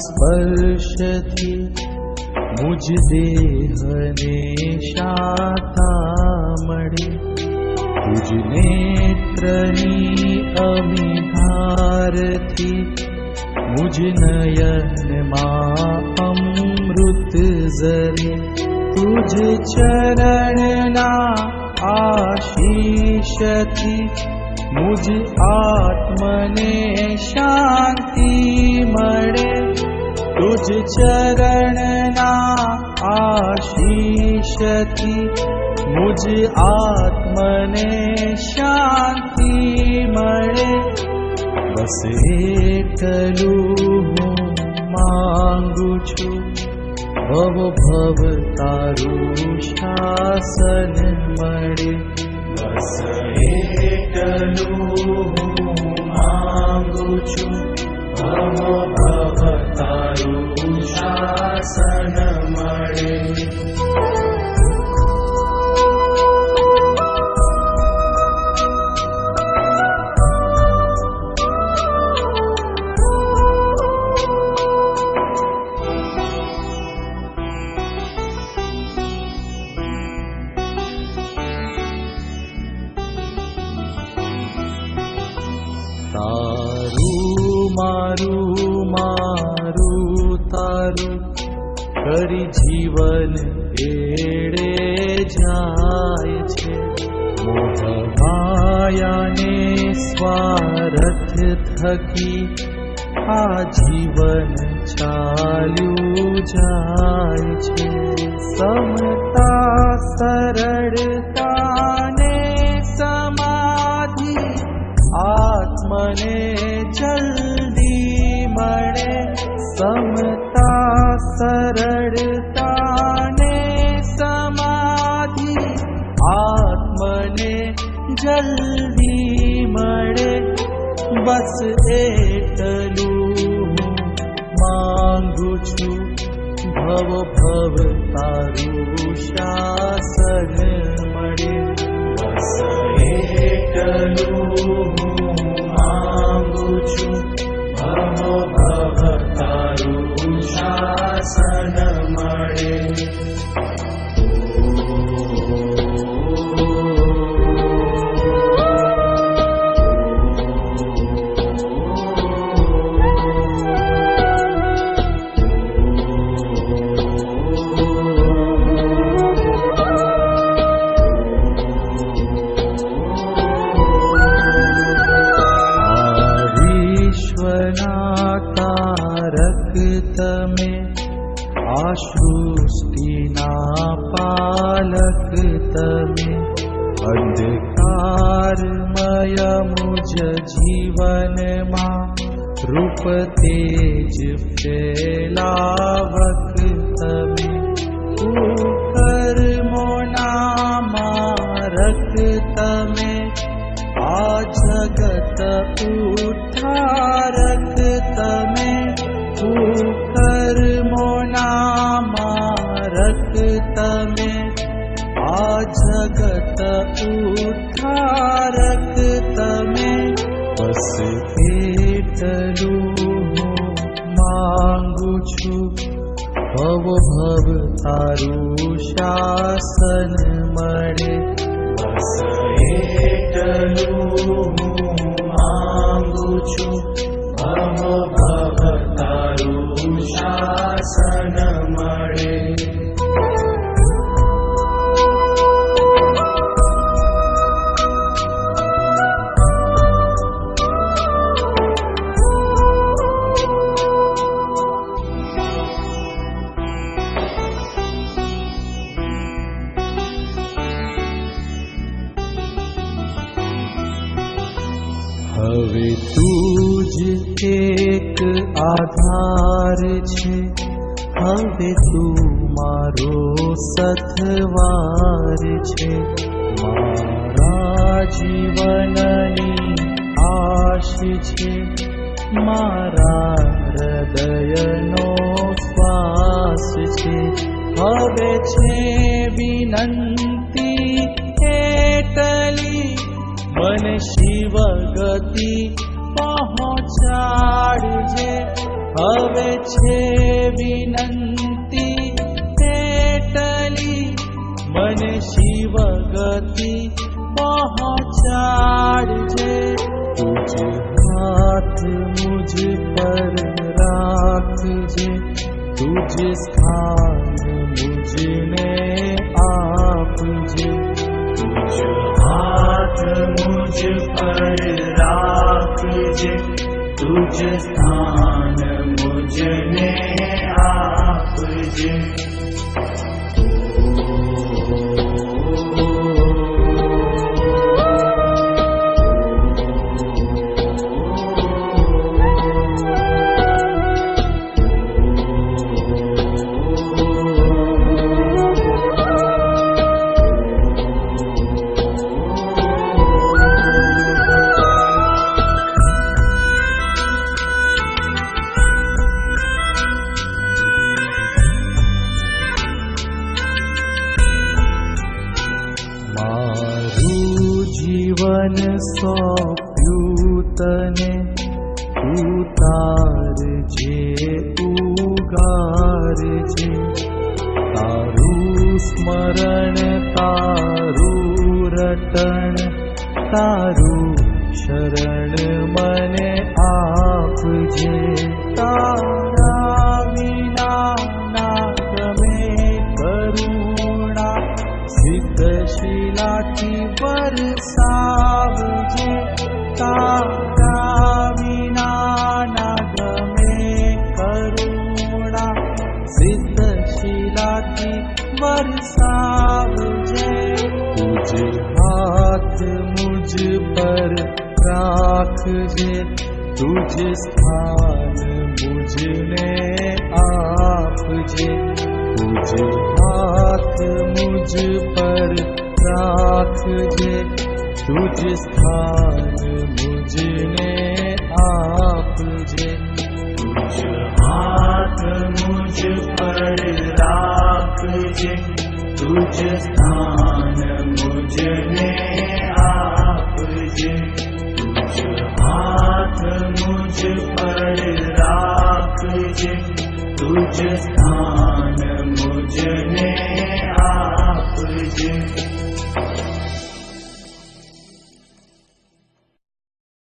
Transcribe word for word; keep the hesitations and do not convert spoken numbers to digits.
સ્પર્શથી મુજ દેહને શાતા મળે. તુજ નેત્રની અમિધારથી મુજ નયનમાં અમૃત ઝરે. તુજ ચરણના આશીષથી મુજ આત્મને શાંતિ મળે. તુજ ચરણના આશીષથી મુજ આત્મને શાંતિ મળે. બસ એટલું હું માંગુ છું, ભવ ભવ તારું શાસન મળે. બસ એટલું હું માંગુ છું, ભવ ભવ તારું શાસન મળે. તારું મારું મારું તારું કરી જીવન એળે જાય છે. મોહ માયાને સ્વાર્થ થકી આ જીવન ચાલ્યું જાય છે. સમતા સરળતાને સમાધિ આત્મને જલ્દી મળે. સમતા સરળતાને સમાધિ આત્મને જલ્દી મળે. બસ એટલું માંગુ છું, ભવ ભવ તારું શાસન મળે. બસ એટલું માંગુ છું, ભવ ભવ તારું શાસન મળે. તમે આ સૃષ્ટિના પાલક તમે. અંધકારમય મુજ જીવનમાં રૂપ તેજ ફેલાવક તમે. કર્મોના મારક તમે આ જગત ઉદ્ધારક તમે. કર્મોના મારક તમે આ જગત ઉદ્ધારક તમે. બસ એટલું માંગુ છું, ભવ ભવ તારું શાસન મળે. બસ એટલું માંગુ છું, ભવ ભવ તારું શાસન મળે. હવે તું જ એક આધાર છે. હવે તું મારો સથવાર છે. મારા જીવનની આશ છે. મારા હૃદયનો શ્વાસ છે. હવે છે વિનંતી એટલી, મને શિવ ગતિ પહોંચાડજે. હવે છે વિનંતી તેટલી મને શિવ ગતિ પહોંચાડજે तुझ हाथ मुझ पर राखजे तुझ स्थान मुझने आपजे तुझ हाथ मुझ पर राखजे तुझ स्थान मुझने आपजे जीवन सौंप्યું તને ઉતારજે ઉગારજે તારું સ્મરણ તારું રટણ તારું શરણ મને આપજે તારા વિના ના ગમે કરુણા સિદ્ધશીલાથી વરસાવજે તારા વિના ના ગમે કરુણા સિદ્ધશીલાથી વરસાવજે તુજ હાથ મુझ પર રાખજે તુજ સ્થાન મુझने આપજે तुझ हाथ मुझ पर राखजे तुझ स्थान मुझने आपजे तुझ हाथ मुझ पर राखजे तुझ स्थान मुझने आपजे तुझ हाथ मुझ पर राखजे तुझ स्थान मुझने आपजे।